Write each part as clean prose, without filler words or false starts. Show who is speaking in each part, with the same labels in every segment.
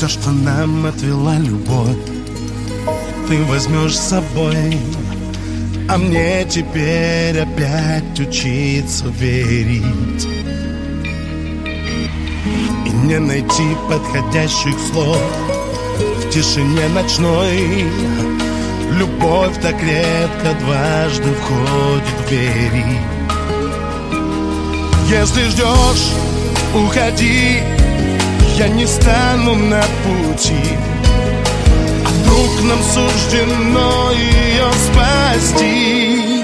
Speaker 1: все, что нам отвела любовь, ты возьмешь с собой. А мне теперь опять учиться верить и не найти подходящих слов в тишине ночной. Любовь так редко дважды входит в двери. Если ждешь, уходи, я не стану на пути. А вдруг нам суждено ее спасти?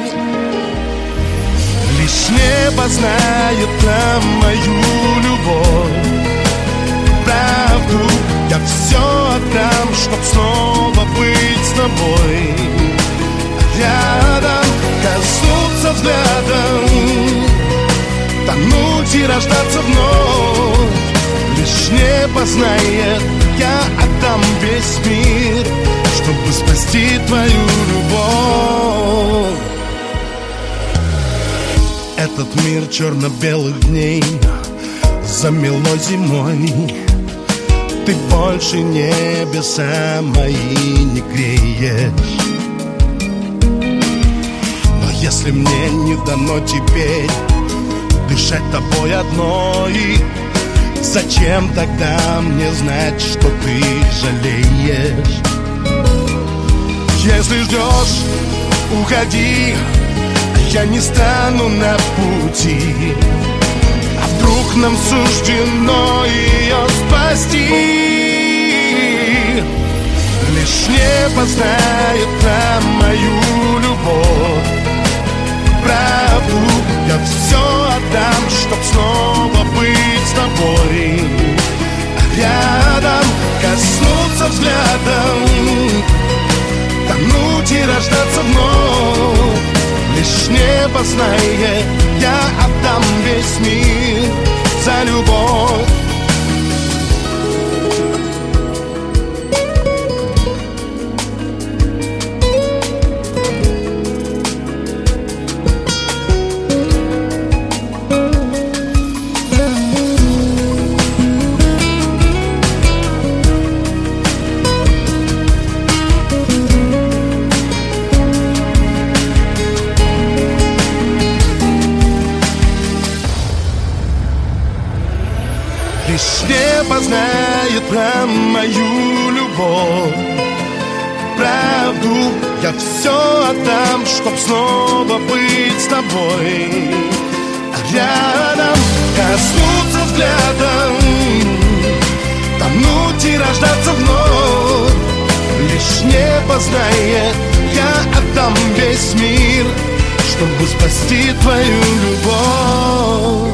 Speaker 1: Лишь небо знает нам мою любовь. Правду я все отдам, чтоб снова быть с тобой. Рядом коснуться взглядом, тонуть и рождаться вновь. Лишь небо знает, я отдам весь мир, чтобы спасти твою любовь. Этот мир черно-белых дней замело зимой. Ты больше небеса мои не греешь. Но если мне не дано теперь дышать тобой одной, зачем тогда мне знать, что ты жалеешь? Если ждешь, уходи, я не стану на пути. А вдруг нам суждено ее спасти? Лишь небо знает нам мою любовь. Правду я все отдам, чтоб снова быть с тобой. Рядом коснуться взглядом, тонуть и рождаться вновь. Лишь небо знает, я отдам весь мир за любовь. Лишь небо знает про мою любовь. Правду я все отдам, чтоб снова быть с тобой. Рядом коснуться взглядом, тонуть и рождаться вновь. Лишь небо знает, я отдам весь мир, чтобы спасти твою любовь.